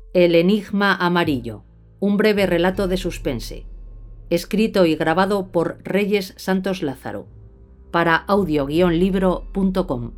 El enigma amarillo, un breve relato de suspense, escrito y grabado por Reyes Santos Lázaro, para audio-libro.com.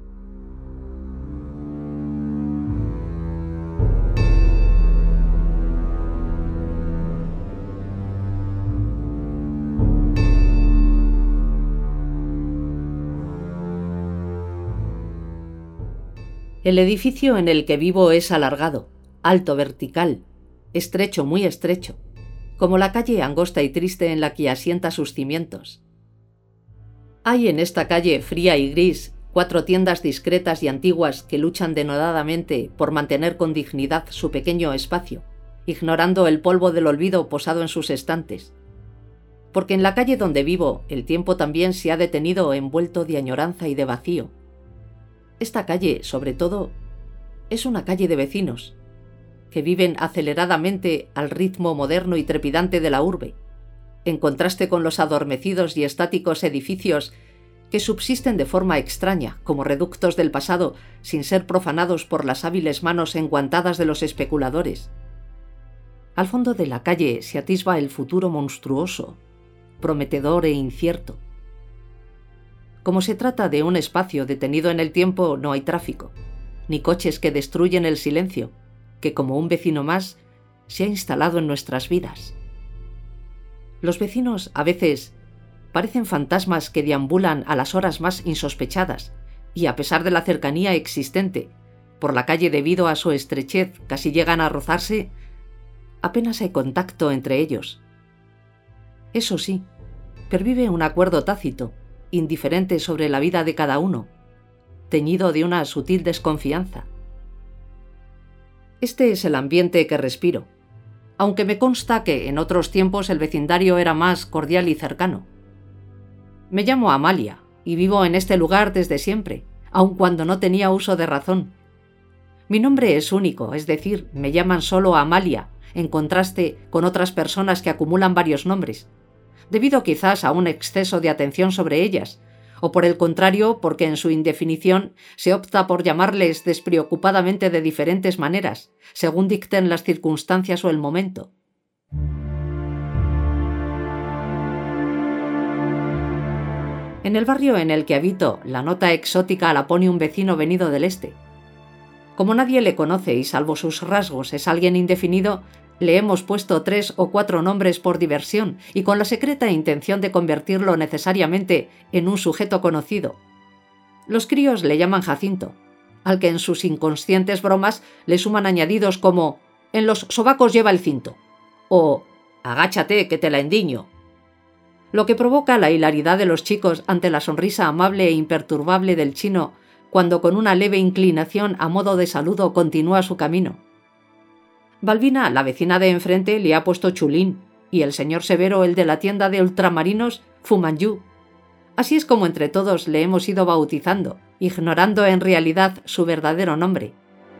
El edificio en el que vivo es alargado, alto, vertical, estrecho, muy estrecho, como la calle angosta y triste en la que asienta sus cimientos. Hay en esta calle fría y gris 4 tiendas discretas y antiguas que luchan denodadamente por mantener con dignidad su pequeño espacio, ignorando el polvo del olvido posado en sus estantes. Porque en la calle donde vivo el tiempo también se ha detenido envuelto de añoranza y de vacío. Esta calle, sobre todo, es una calle de vecinos, que viven aceleradamente al ritmo moderno y trepidante de la urbe, en contraste con los adormecidos y estáticos edificios que subsisten de forma extraña, como reductos del pasado, sin ser profanados por las hábiles manos enguantadas de los especuladores. Al fondo de la calle se atisba el futuro monstruoso, prometedor e incierto. Como se trata de un espacio detenido en el tiempo, no hay tráfico, ni coches que destruyen el silencio, que como un vecino más se ha instalado en nuestras vidas. Los vecinos, a veces, parecen fantasmas que deambulan a las horas más insospechadas, y a pesar de la cercanía existente, por la calle debido a su estrechez casi llegan a rozarse, apenas hay contacto entre ellos. Eso sí, pervive un acuerdo tácito, indiferente sobre la vida de cada uno, teñido de una sutil desconfianza. Este es el ambiente que respiro, aunque me consta que en otros tiempos el vecindario era más cordial y cercano. Me llamo Amalia y vivo en este lugar desde siempre, aun cuando no tenía uso de razón. Mi nombre es único, es decir, me llaman solo Amalia, en contraste con otras personas que acumulan varios nombres, debido quizás a un exceso de atención sobre ellas, o por el contrario porque en su indefinición se opta por llamarles despreocupadamente de diferentes maneras, según dicten las circunstancias o el momento. En el barrio en el que habito, la nota exótica la pone un vecino venido del este. Como nadie le conoce y salvo sus rasgos es alguien indefinido, le hemos puesto 3 o 4 nombres por diversión y con la secreta intención de convertirlo necesariamente en un sujeto conocido. Los críos le llaman Jacinto, al que en sus inconscientes bromas le suman añadidos como «en los sobacos lleva el cinto» o «agáchate que te la endiño», lo que provoca la hilaridad de los chicos ante la sonrisa amable e imperturbable del chino cuando con una leve inclinación a modo de saludo continúa su camino. Balbina, la vecina de enfrente, le ha puesto Chulín y el señor Severo, el de la tienda de ultramarinos, Fumanyu. Así es como entre todos le hemos ido bautizando, ignorando en realidad su verdadero nombre.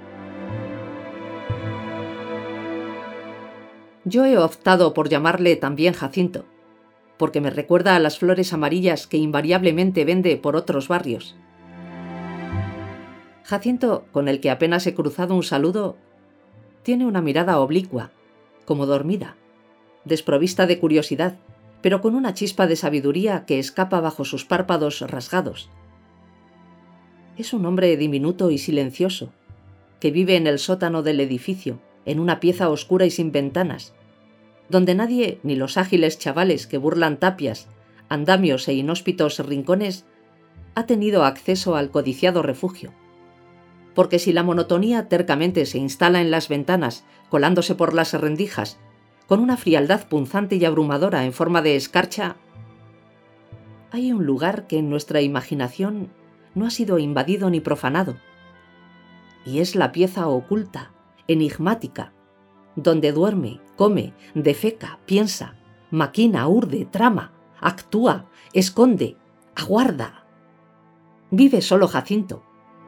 Yo he optado por llamarle también Jacinto, porque me recuerda a las flores amarillas que invariablemente vende por otros barrios. Jacinto, con el que apenas he cruzado un saludo, tiene una mirada oblicua, como dormida, desprovista de curiosidad, pero con una chispa de sabiduría que escapa bajo sus párpados rasgados. Es un hombre diminuto y silencioso, que vive en el sótano del edificio, en una pieza oscura y sin ventanas, donde nadie, ni los ágiles chavales que burlan tapias, andamios e inhóspitos rincones, ha tenido acceso al codiciado refugio. Porque si la monotonía tercamente se instala en las ventanas, colándose por las rendijas, con una frialdad punzante y abrumadora en forma de escarcha, hay un lugar que en nuestra imaginación no ha sido invadido ni profanado, y es la pieza oculta, enigmática, donde duerme, come, defeca, piensa, maquina, urde, trama, actúa, esconde, aguarda. Vive solo Jacinto.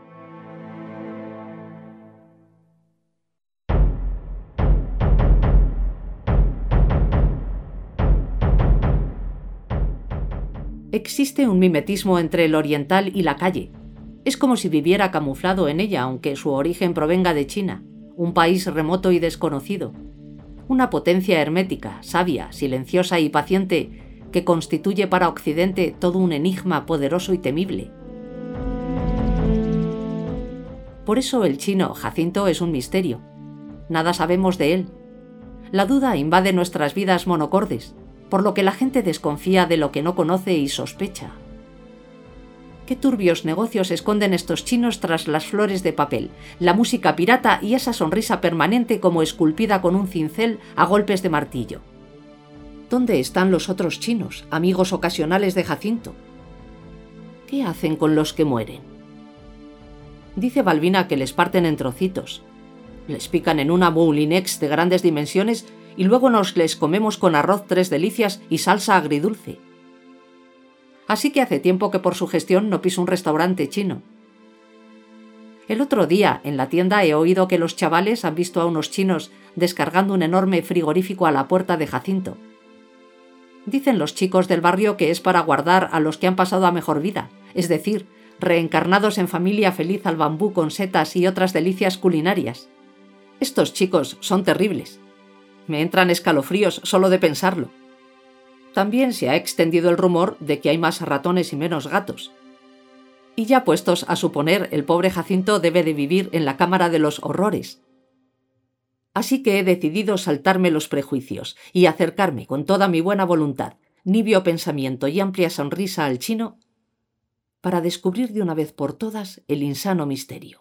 Existe un mimetismo entre el oriental y la calle. Es como si viviera camuflado en ella, aunque su origen provenga de China, un país remoto y desconocido, una potencia hermética, sabia, silenciosa y paciente que constituye para Occidente todo un enigma poderoso y temible. Por eso el chino Jacinto es un misterio. Nada sabemos de él. La duda invade nuestras vidas monocordes, por lo que la gente desconfía de lo que no conoce y sospecha. ¿Qué turbios negocios esconden estos chinos tras las flores de papel, la música pirata y esa sonrisa permanente como esculpida con un cincel a golpes de martillo? ¿Dónde están los otros chinos, amigos ocasionales de Jacinto? ¿Qué hacen con los que mueren? Dice Balbina que les parten en trocitos, les pican en una moulinex de grandes dimensiones y luego nos les comemos con arroz tres delicias y salsa agridulce. Así que hace tiempo que por su gestión no piso un restaurante chino. El otro día, en la tienda, he oído que los chavales han visto a unos chinos descargando un enorme frigorífico a la puerta de Jacinto. Dicen los chicos del barrio que es para guardar a los que han pasado a mejor vida, es decir, reencarnados en familia feliz al bambú con setas y otras delicias culinarias. Estos chicos son terribles. Me entran escalofríos solo de pensarlo. También se ha extendido el rumor de que hay más ratones y menos gatos. Y ya puestos a suponer, el pobre Jacinto debe de vivir en la cámara de los horrores. Así que he decidido saltarme los prejuicios y acercarme con toda mi buena voluntad, nibio pensamiento y amplia sonrisa al chino para descubrir de una vez por todas el insano misterio.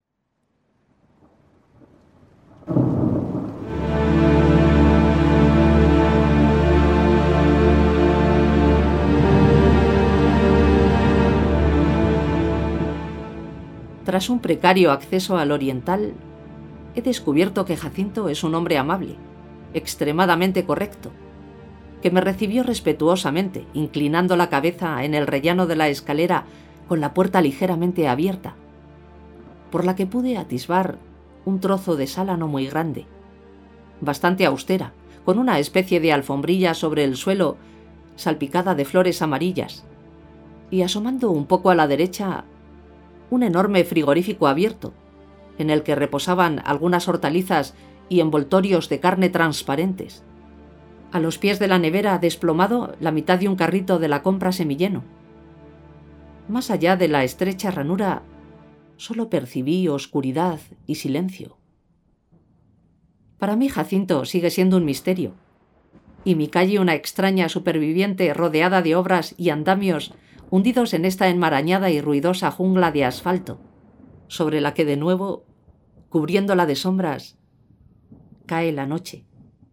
Tras un precario acceso al oriental, he descubierto que Jacinto es un hombre amable, extremadamente correcto, que me recibió respetuosamente, inclinando la cabeza en el rellano de la escalera con la puerta ligeramente abierta, por la que pude atisbar un trozo de sala no muy grande, bastante austera, con una especie de alfombrilla sobre el suelo salpicada de flores amarillas, y asomando un poco a la derecha, un enorme frigorífico abierto, en el que reposaban algunas hortalizas y envoltorios de carne transparentes. A los pies de la nevera, desplomado, la mitad de un carrito de la compra semilleno. Más allá de la estrecha ranura, solo percibí oscuridad y silencio. Para mí Jacinto sigue siendo un misterio, y mi calle una extraña superviviente rodeada de obras y andamios hundidos en esta enmarañada y ruidosa jungla de asfalto, sobre la que de nuevo, cubriéndola de sombras, cae la noche.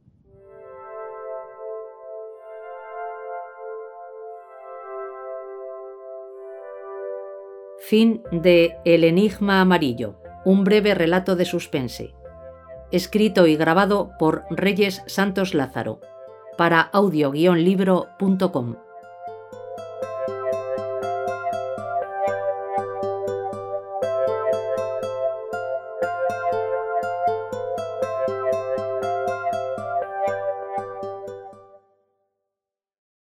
Fin de El enigma amarillo, un breve relato de suspense. Escrito y grabado por Reyes Santos Lázaro, para audio-libro.com.